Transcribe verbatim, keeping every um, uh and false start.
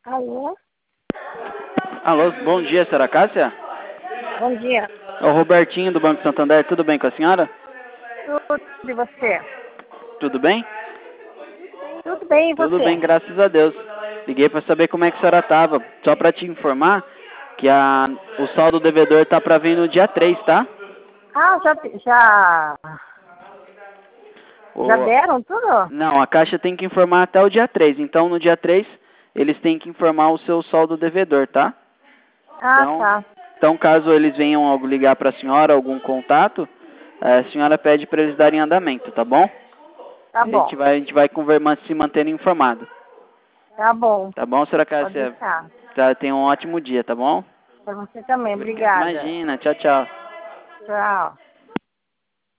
Alô? Alô, bom dia, senhora Cássia? Bom dia. É o Robertinho do Banco Santander, tudo bem com a senhora? Tudo de você? Tudo bem? Tudo bem, e Tudo bem, você? graças a Deus. Liguei para saber como é que a senhora estava. Só para te informar que a, o saldo devedor está para vir no dia três, tá? Ah, já, já, O, já deram tudo? não, a Caixa tem que informar até o dia três. Então, no dia três, eles têm que informar o seu saldo devedor, tá? Ah, Então, tá. então caso eles venham algo ligar para a senhora, algum contato, a senhora pede para eles darem andamento, tá bom? Tá A gente bom. vai, a gente vai conver- se mantendo informado. Tá bom. Tá bom, senhora Pode Cássia? deixar. Tá, tenha um ótimo dia, tá bom? Pra você também. Obrigada. Imagina, tchau, tchau. Tchau.